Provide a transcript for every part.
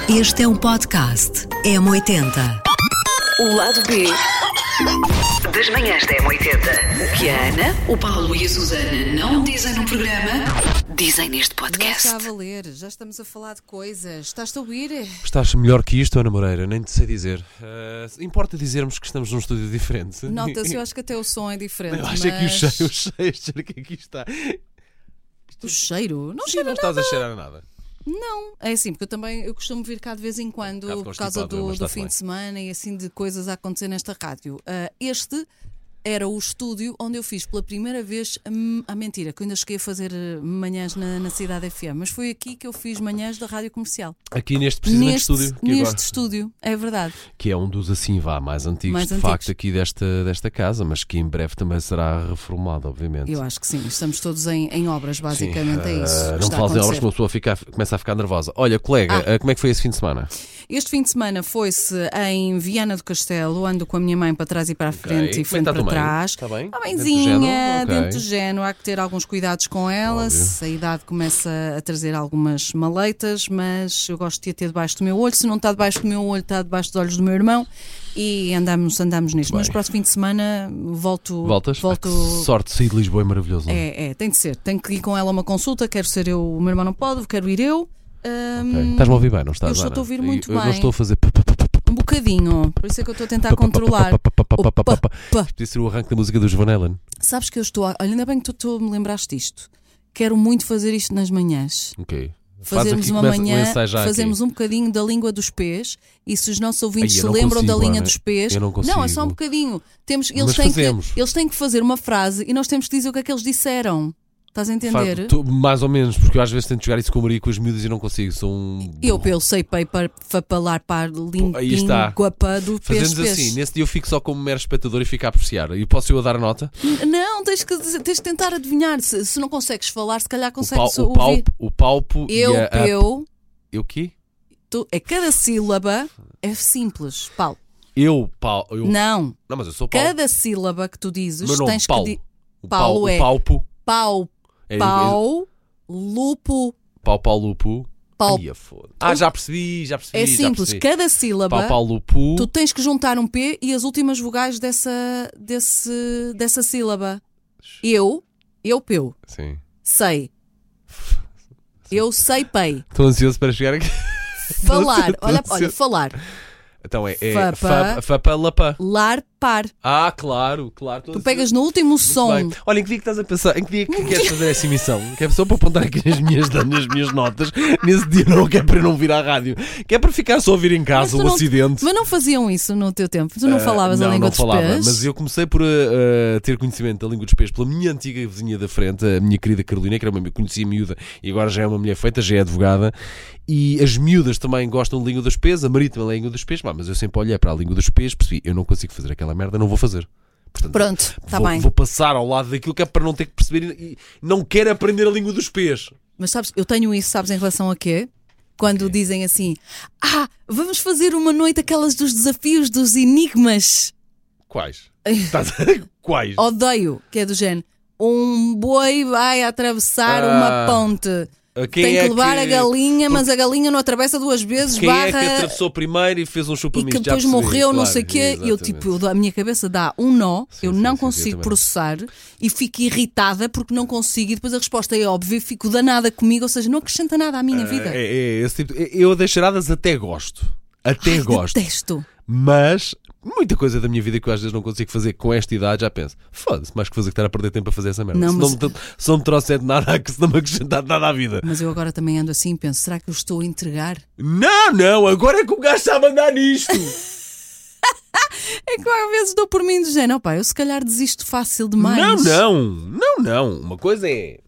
Este é um podcast M80. O lado B das manhãs da M80. O que a Ana, o Paulo e a Susana não dizem no programa, dizem neste podcast. Já está a valer, já estamos a falar de coisas. Estás-te a ouvir? Estás melhor que isto, Ana Moreira, nem te sei dizer. Importa dizermos que estamos num estúdio diferente. Nota-se, eu acho que até o som é diferente. Eu acho que o cheiro que aqui está. O cheiro? Não Sim, cheira não nada. estás a cheirar a nada. Não, é assim, porque eu costumo vir cá de vez em quando por causa do fim de semana e assim de coisas a acontecer nesta rádio. Este era o estúdio onde eu fiz pela primeira vez mentira, que eu ainda cheguei a fazer manhãs na Cidade FM, mas foi aqui que eu fiz manhãs da Rádio Comercial. Aqui precisamente estúdio. Neste estúdio, é verdade. Que é um dos assim mais antigos, de facto, aqui desta casa, mas que em breve também será reformado, obviamente. Eu acho que sim, estamos todos em obras, basicamente. Sim, é isso. Não fales em obras que uma pessoa começa a ficar nervosa. Olha, colega, como é que foi esse fim de semana? Este fim de semana foi-se em Viana do Castelo, ando com a minha mãe para trás e para a frente e frente para trás. Está bem? A mãezinha, dentro do género, há que ter alguns cuidados com ela. Se a idade começa a trazer algumas maleitas, mas eu gosto de a ter debaixo do meu olho. Se não está debaixo do meu olho, está debaixo dos olhos do meu irmão. E andamos nisto. Mas próximo fim de semana Voltas? volto... Sorte, sair de Lisboa é maravilhoso. Tem de ser. Tenho que ir com ela a uma consulta. Quero ser eu, o meu irmão não pode, quero ir eu. Estás-me a ouvir bem, não estás? Eu estou a ouvir muito bem. Eu não estou a fazer um bocadinho, por isso é que eu estou a tentar controlar. Podia ser o arranque da música do Van Halen. Sabes que eu estou olha, ainda bem que tu me lembraste disto. Quero muito fazer isto nas manhãs. Ok. Fazermos uma manhã, fazemos um bocadinho da língua dos pés. E se os nossos ouvintes se lembram da linha dos pés, não, é só um bocadinho. Eles têm que fazer uma frase e nós temos que dizer o que é que eles disseram. Estás a entender? Mais ou menos, porque eu às vezes tento jogar isso com o Maria com as miúdas e não consigo. Eu sei para falar para língua do pés. Fazemos assim, nesse dia eu fico só como mero espectador e fico a apreciar. E posso eu a dar a nota? Não, tens que tentar adivinhar. Se não consegues falar, se calhar consegues ouvir. O palpo eu. Eu quê? Cada sílaba é simples, Paulo. Não, mas eu sou Paulo. Cada sílaba que tu dizes meu nome, tens Paulo. que Paulo é palpo. Lupo. Lupo. Já percebi. É simples, cada sílaba Lupo. tu tens que juntar um P e as últimas vogais dessa sílaba. Eu. Sim. Sei. Eu sei pei. Estou ansioso para chegar aqui. Falar. Olha, falar. Então Fapa. Lar, par. Claro. Tu pegas no último som. Bem. Olha, em que dia que estás a pensar? Em que dia que queres fazer essa emissão? Que é só para apontar aqui nas minhas notas. Nesse dia não é para não vir à rádio. Que é para ficar só a ouvir em casa o acidente. Mas não faziam isso no teu tempo? Tu não falavas a língua dos pés? Mas eu comecei por ter conhecimento da língua dos pés pela minha antiga vizinha da frente, a minha querida Carolina, que era uma conhecia miúda e agora já é uma mulher feita, já é advogada. E as miúdas também gostam de língua dos pés, a Maria também é língua dos pés, mas eu sempre olhei para a língua dos pés, percebi, eu não consigo fazer aquela merda, não vou fazer. Portanto, pronto, está bem. Vou passar ao lado daquilo que é para não ter que perceber e não quero aprender a língua dos pés. Mas sabes, eu tenho isso, sabes, em relação a quê? Quando dizem assim, vamos fazer uma noite aquelas dos desafios, dos enigmas. Quais? Quais? Odeio, que é do género, um boi vai atravessar uma ponte. Tem que levar a galinha, mas a galinha não atravessa duas vezes. Quem é que atravessou primeiro e fez um chupa-misto? E que depois morreu, não sei o quê. E a minha cabeça dá um nó, eu não consigo processar e fico irritada porque não consigo. E depois a resposta é óbvia, fico danada comigo, ou seja, não acrescenta nada à minha vida. Esse tipo, eu das charadas até gosto. Detesto. Mas muita coisa da minha vida que eu às vezes não consigo fazer com esta idade, já penso, foda-se, mais que fazer que estar a perder tempo a fazer essa merda. Se não me trouxer nada, se não me acrescentar nada à vida. Mas eu agora também ando assim e penso, será que eu estou a entregar? Não, agora é que o gajo está a mandar nisto. É que às vezes dou por mim do género, eu se calhar desisto fácil demais. Não. Uma coisa é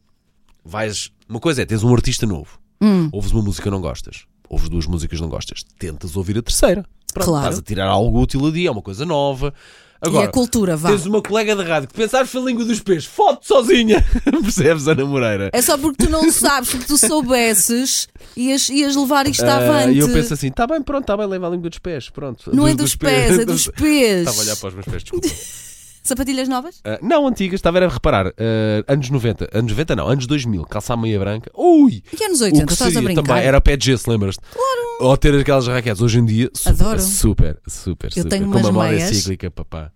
tens um artista novo, ouves uma música que não gostas, ouves duas músicas que não gostas, tentas ouvir a terceira. Pronto, claro. Estás a tirar algo útil a dia, é uma coisa nova. Agora, e a cultura, vá. Tens uma colega de rádio que pensares pela língua dos pés, foto sozinha. Percebes, Ana Moreira? É só porque tu não sabes, porque tu soubesses, ias levar isto avante. E eu penso assim, está bem, leva a língua dos pés, pronto. Não é dos pés, é dos pés. Estava a olhar para os meus pés, desculpa. Sapatilhas novas? Não, antigas, estava a reparar. Anos 90. Anos 90 não, anos 2000. Calçar meia branca. Ui! E anos 80, estás a brincar? Também era pé de gesso, lembras-te? Claro! Ou ter aquelas raquetes. Hoje em dia, Adoro. Super. Eu tenho com umas uma memória meias cíclica, papá.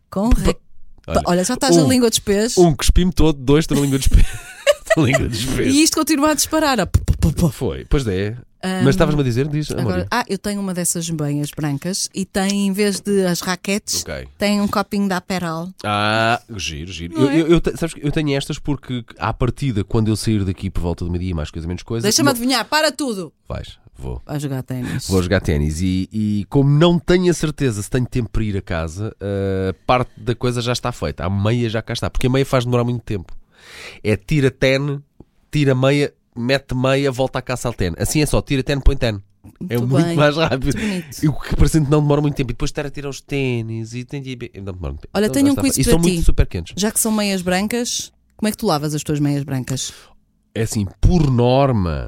Olha, já estás a língua dos pés. Cuspi-me todo, 2 estou na língua dos pés. Língua dos pés. E isto continua a disparar. Foi, pois é. Mas estavas-me a dizer, diz, agora, eu tenho uma dessas meias brancas e tem, em vez de as raquetes, tem um copinho de Aperol. Giro. Sabes que eu tenho estas porque à partida, quando eu sair daqui por volta do meio-dia, mais coisa, menos coisa. Deixa-me adivinhar, para tudo. Vou jogar ténis. Vou jogar ténis e como não tenho a certeza se tenho tempo para ir a casa, parte da coisa já está feita. A meia já cá está, porque a meia faz demorar muito tempo. É tira ten, tira meia, mete meia, volta a caça ao ten. Assim é só, tira ten, põe ten. É muito mais rápido. E o que parece que não demora muito tempo. E depois estar a tirar os ténis e não demora muito tempo. Olha, tenho um quiz para ti. E são muito super quentes. Já que são meias brancas, como é que tu lavas as tuas meias brancas? É assim, por norma,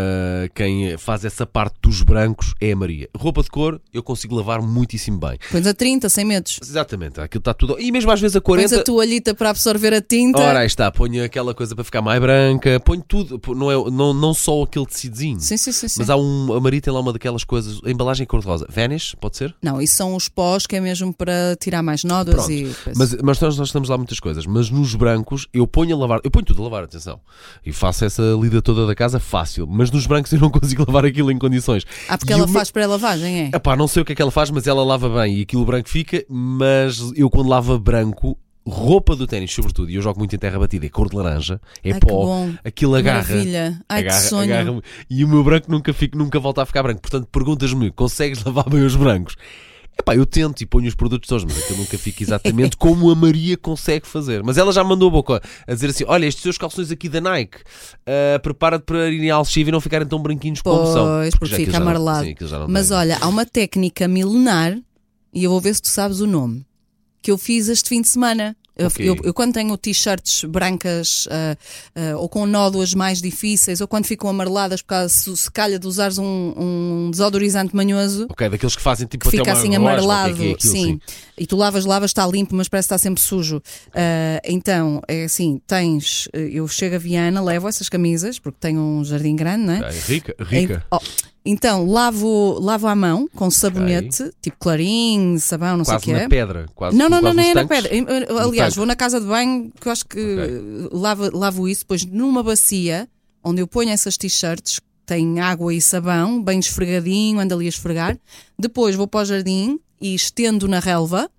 quem faz essa parte dos brancos é a Maria. Roupa de cor eu consigo lavar muitíssimo bem. Pões a 30, sem medos. Exatamente, aquilo está tudo. E mesmo às vezes a 40. Pões a toalhita para absorver a tinta. Ora, aí está, ponho aquela coisa para ficar mais branca, ponho tudo, não só aquele tecidozinho. Sim. Mas a Maria tem lá uma daquelas coisas, a embalagem cor-de-rosa. Vanish, pode ser? Não, isso são os pós que é mesmo para tirar mais nódoas. Pronto. E... Mas nós estamos lá muitas coisas. Mas nos brancos eu ponho tudo a lavar, atenção. E faço essa lida toda da casa fácil. Mas nos brancos eu não consigo lavar aquilo em condições. Porque ela faz pré-lavagem, é? Não sei o que é que ela faz, mas ela lava bem e aquilo branco fica. Mas eu quando lavo branco, roupa do ténis sobretudo, e eu jogo muito em terra batida, é cor de laranja, é pó, aquilo agarra. Maravilha. Que sonho. Agarra, e o meu branco nunca volta a ficar branco. Portanto, perguntas-me, consegues lavar bem os brancos? Eu tento e ponho os produtos todos, mas aquilo nunca fica exatamente como a Maria consegue fazer. Mas ela já mandou a boca a dizer assim: olha, estes seus calções aqui da Nike, prepara-te para irem ao Alchive e não ficarem tão branquinhos como são. Pois, porque fica amarelado. Mas olha, há uma técnica milenar, e eu vou ver se tu sabes o nome, que eu fiz este fim de semana. Eu quando tenho t-shirts brancas ou com nódoas mais difíceis, ou quando ficam amareladas por causa se calha de usares um desodorizante manhoso, daqueles que fazem tipo que fica assim amarelado, que é aquilo, sim. E tu lavas, está limpo, mas parece que está sempre sujo. Então, é assim, eu chego a Viana, levo essas camisas, porque tenho um jardim grande, não é? Rica. Então, lavo à mão, com sabonete, tipo clarim, sabão, não sei o que é. Quase na pedra. Não é na pedra. Aliás, vou na casa de banho, que eu acho que lavo isso, depois numa bacia, onde eu ponho essas t-shirts, tem água e sabão, bem esfregadinho, ando ali a esfregar. Depois vou para o jardim e estendo na relva.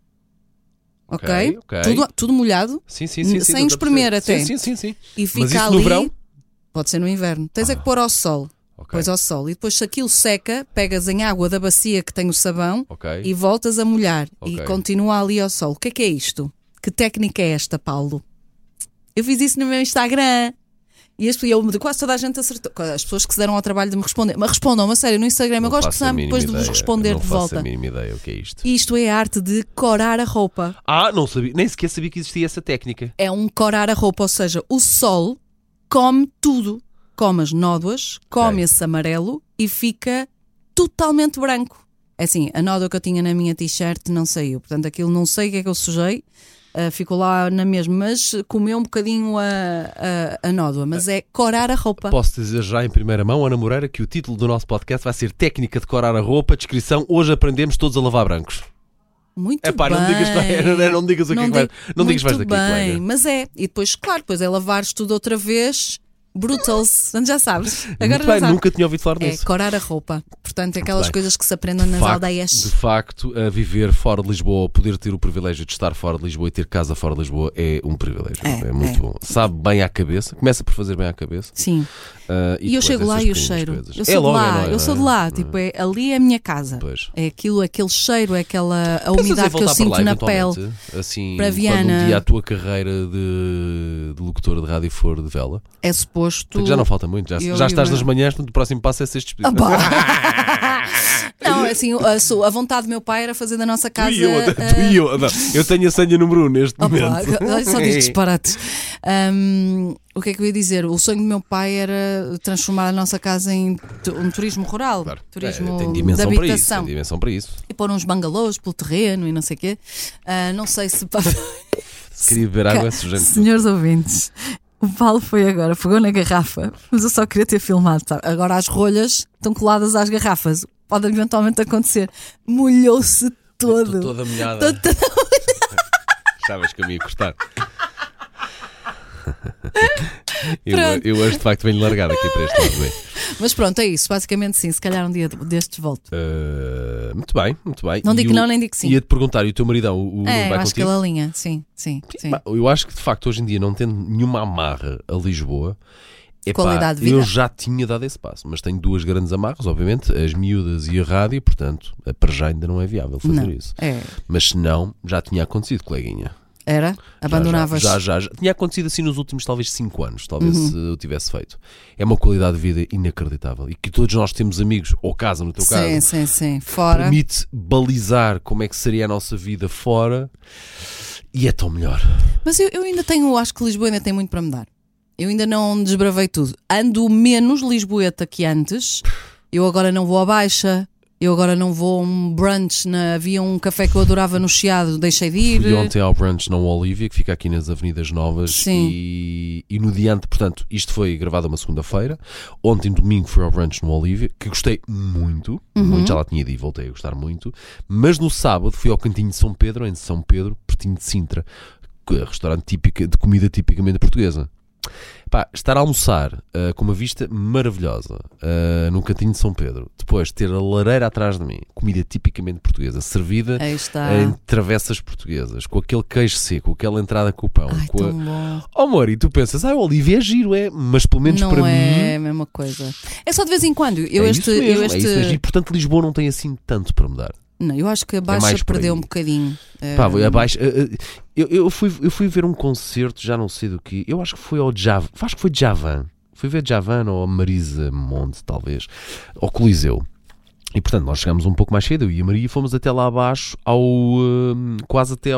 Ok? Tudo molhado. Sim, sem espremer até. Sim. E fica mas isso ali. No verão? Pode ser no inverno. Tens é que pôr ao sol. Pões ao sol. E depois, se aquilo seca, pegas em água da bacia que tem o sabão e voltas a molhar. E continua ali ao sol. O que é isto? Que técnica é esta, Paulo? Eu fiz isso no meu Instagram. E quase toda a gente acertou. As pessoas que se deram ao trabalho de me responder. Mas respondam-me a sério no Instagram. Eu gosto depois de vos responder de volta. Não faço a mínima ideia o que é isto. Isto é a arte de corar a roupa. Não sabia. Nem sequer sabia que existia essa técnica. É um corar a roupa. Ou seja, o sol come tudo. Come as nódoas, come esse amarelo e fica totalmente branco. É assim, a nódoa que eu tinha na minha t-shirt não saiu. Portanto, aquilo não sei o que é que eu sujei. Ficou lá na mesma, mas comeu um bocadinho a nódoa. Mas é corar a roupa. Posso dizer já em primeira mão, Ana Moreira, que o título do nosso podcast vai ser Técnica de Corar a Roupa. Descrição: hoje aprendemos todos a lavar brancos. Muito bem. Não digas o que é que vais. Não digas vais daqui, colega. Mas e depois, claro, depois é lavares tudo outra vez. Brutals, já sabes. Agora já sabes. Nunca tinha ouvido falar disso. É corar a roupa. Portanto, é aquelas coisas que se aprendem nas aldeias. De facto, a viver fora de Lisboa, poder ter o privilégio de estar fora de Lisboa e ter casa fora de Lisboa é um privilégio. É muito bom. Sabe bem à cabeça, começa por fazer bem à cabeça. Sim. E eu chego lá e o cheiro. Eu sou de lá. Tipo, ali é a minha casa. Pois. É aquele cheiro, é a umidade que eu sinto na pele. Assim, para Viana. Quando um dia a tua carreira de locutora de rádio for de vela. É suposto. Já não falta muito, já estás nas manhãs, portanto o próximo passo é ser despedido. Não, assim, a vontade do meu pai era fazer da nossa casa. Eu tenho a senha número 1 neste momento. Só diz disparates. O que é que eu ia dizer? O sonho do meu pai era transformar a nossa casa em um turismo rural. Claro. Turismo tem dimensão de habitação. Tem dimensão para isso. E pôr uns bangalôs pelo terreno e não sei o quê. Não sei se. Queria beber água sujante. Senhores ouvintes, o Paulo pegou na garrafa, mas eu só queria ter filmado, sabe? Agora as rolhas estão coladas às garrafas. Pode eventualmente acontecer. Molhou-se todo. Estou toda molhada. Sabes que eu me ia cortar. Eu hoje de facto venho largado aqui para este lado. Mas pronto, é isso. Basicamente sim, se calhar um dia destes volto. Muito bem. Não digo que não, nem digo que sim. Ia-te perguntar, e o teu maridão o vai eu acho contigo? que ele alinha, sim. Eu acho que de facto hoje em dia, não tendo nenhuma amarra a Lisboa, qualidade de vida. Eu já tinha dado esse passo, mas tenho duas grandes amarras, obviamente, as miúdas e a rádio, portanto, para já ainda não é viável fazer isso. Mas se não, já tinha acontecido, coleguinha. Era? Abandonavas? Já. Tinha acontecido assim nos últimos talvez 5 anos, talvez se eu tivesse feito. É uma qualidade de vida inacreditável. E que todos nós temos amigos, ou casa no teu caso. Sim. Fora. Permite balizar como é que seria a nossa vida fora e é tão melhor. Mas eu ainda acho que Lisboa ainda tem muito para mudar. Eu ainda não desbravei tudo. Ando menos lisboeta que antes. Eu agora não vou à Baixa. Eu agora não vou a um brunch. Havia um café que eu adorava no Chiado, deixei de ir. Fui ontem ao brunch na Olívia, que fica aqui nas Avenidas Novas. Sim. E no dia antes, portanto, isto foi gravado uma segunda-feira. Ontem, domingo, fui ao brunch no Olívia, que gostei muito. Já lá tinha ido e voltei a gostar muito. Mas no sábado fui ao Cantinho de São Pedro, em São Pedro, pertinho de Sintra. Restaurante típico, de comida tipicamente portuguesa. Estar a almoçar com uma vista maravilhosa num Cantinho de São Pedro, depois ter a lareira atrás de mim, comida tipicamente portuguesa, servida em travessas portuguesas, com aquele queijo seco, aquela entrada com o pão. Tão bom. Amor, e tu pensas, o Olívia é giro, mas pelo menos não para mim... Não é a mesma coisa. É só de vez em quando. É isso mesmo. E portanto Lisboa não tem assim tanto para mudar. Não, eu acho que a Baixa perdeu um bocadinho. A Baixa, eu fui ver um concerto, já não sei do que. Eu acho que foi ao Javan. Acho que foi Javan. Fui ver Javan ou a Marisa Monte, talvez. Ao Coliseu. E portanto, nós chegámos um pouco mais cedo. Eu e a Maria fomos até lá abaixo, quase até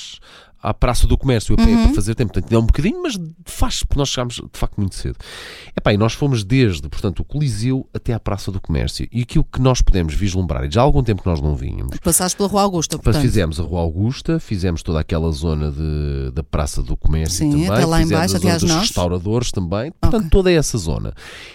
à Praça do Comércio, a pé, para fazer tempo. Portanto, deu um bocadinho, mas porque nós chegámos de facto muito cedo. E nós fomos desde, portanto, o Coliseu até à Praça do Comércio. E aquilo que nós pudemos vislumbrar, e já há algum tempo que nós não vínhamos. Passaste pela Rua Augusta, portanto. Fizemos a Rua Augusta, fizemos toda aquela zona da Praça do Comércio também. Até lá em baixo, até às dos restauradores também. Portanto, toda essa zona.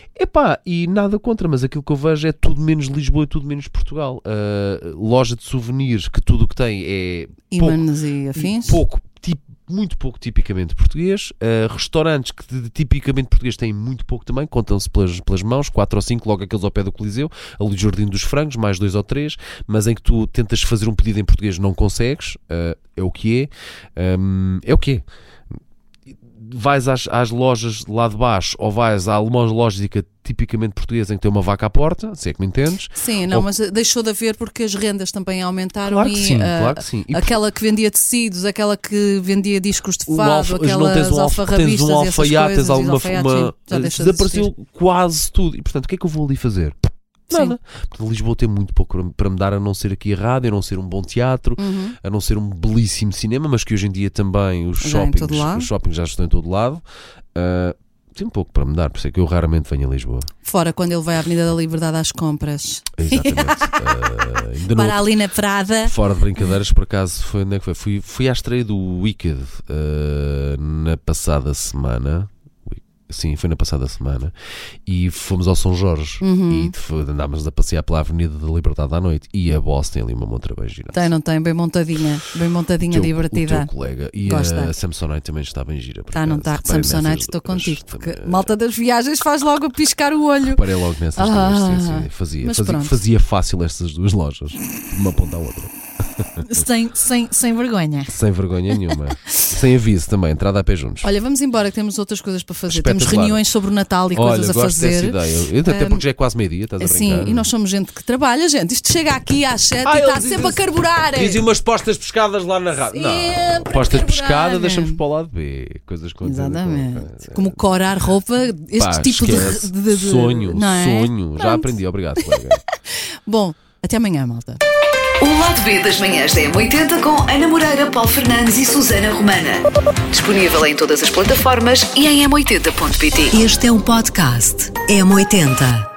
E nada contra, mas aquilo que eu vejo é tudo menos Lisboa e tudo menos Portugal. Loja de souvenirs, que tudo o que tem é ímãs e afins. Muito pouco tipicamente português. Restaurantes que de tipicamente português têm muito pouco também, contam-se pelas mãos, 4 ou 5, logo aqueles ao pé do Coliseu, ali o Jardim dos Frangos, mais 2 ou 3, mas em que tu tentas fazer um pedido em português, não consegues. É o que é. É o que é. Vais às lojas lá de baixo, ou vais à Alemães Lógica tipicamente portuguesa, em que tem uma vaca à porta, se é que me entendes. Sim, mas deixou de haver porque as rendas também aumentaram. Claro que sim. Aquela que vendia tecidos, aquela que vendia discos de fado, aquelas alfarrabistas, tens um alfaiate, tens alguma forma. Desapareceu quase tudo. E portanto, o que é que eu vou ali fazer? Nada. Portanto, Lisboa tem muito pouco para me dar, a não ser aqui a rádio, a não ser um bom teatro, a não ser um belíssimo cinema, mas que hoje em dia também os shoppings já estão em todo lado. Tem um pouco para me dar, por isso é que eu raramente venho a Lisboa. Fora quando ele vai à Avenida da Liberdade às compras. Exatamente. Para ali na Prada. Fora de brincadeiras, por acaso, onde é que foi? Fui à estreia do Wicked na passada semana. Sim, foi na passada semana. E fomos ao São Jorge. E andámos a passear pela Avenida da Liberdade à noite. E a Boss tem ali uma montra bem gira. Não tem, bem montadinha, divertida. O teu colega. E gosta. A Samsonite também está bem gira. Não está. Samsonite, estou contigo. Porque malta das viagens faz logo a piscar o olho. Parei logo nessas duas. Fazia fácil estas duas lojas. De uma ponta à outra. Sem vergonha. Sem vergonha nenhuma. Sem aviso também, entrada a pé juntos. Olha, vamos embora que temos outras coisas para fazer. Temos reuniões sobre o Natal e coisas a fazer. Até porque já é quase meio-dia, estás a brincar. Sim, e nós somos gente que trabalha, gente. Isto chega aqui às 7 e está sempre a carburar. Dizem umas postas pescadas lá na rádio. Não, postas pescadas deixamos para o lado B. Coisas com exatamente. Como corar roupa, este tipo de sonho. Sonho. Já aprendi, obrigado, colega. Bom, até amanhã, malta. O lado B das manhãs da M80 com Ana Moreira, Paulo Fernandes e Susana Romana. Disponível em todas as plataformas e em m80.pt. Este é um podcast M80.